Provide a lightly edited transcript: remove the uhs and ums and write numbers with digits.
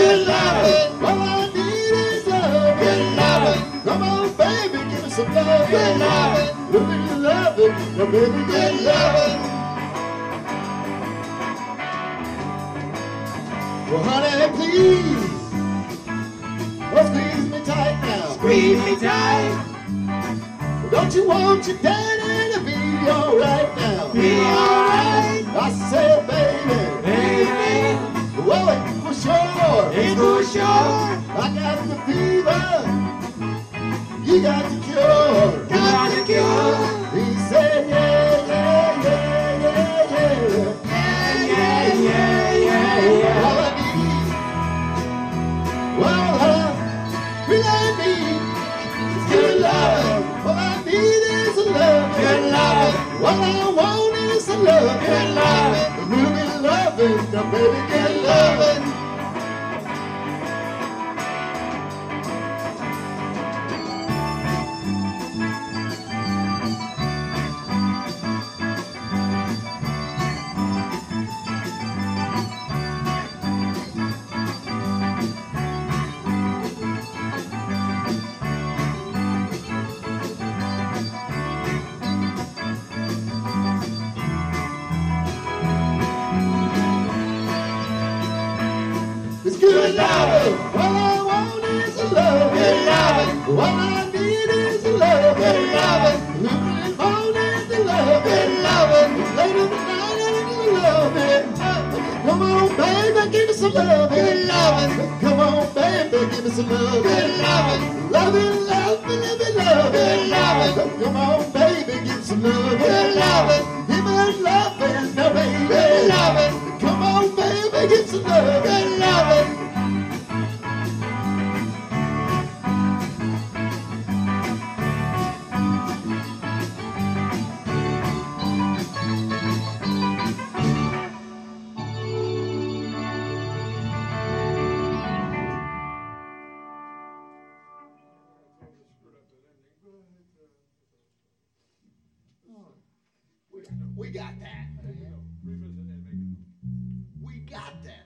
good loving. All I need is love. Good loving. Come on, baby, give me some love. Good loving. Look at you loving. Now, baby, Good good love. loving. Well, honey, please. Oh, squeeze me tight now. Squeeze me tight. Don't you want your daddy to be all right now? Be alright. I said, baby. Baby. Well, it's for sure. It's for sure. I got the fever. You got the cure. Got the cure. He said, yeah, yeah, yeah, yeah, yeah. Yeah, yeah, yeah, yeah. All I need, well, I really need is good love. All I need is a love. Good loving. All I want is a love. Good loving. A really loving, now baby, good loving. It's good loving. All I want is a love. Good loving. All I need is a love. Good loving. Living on is the love. Good loving. Late in the night and the loving. Come on, baby, give me some love. Good loving. Come on, baby, give me some love. Good loving. Loving, loving, loving, loving. Good loving. Come on, baby, give me some love. Good loving. Give me loving, now, baby. Good loving. Come on, baby, give me some love. Good loving. We got that. We got that.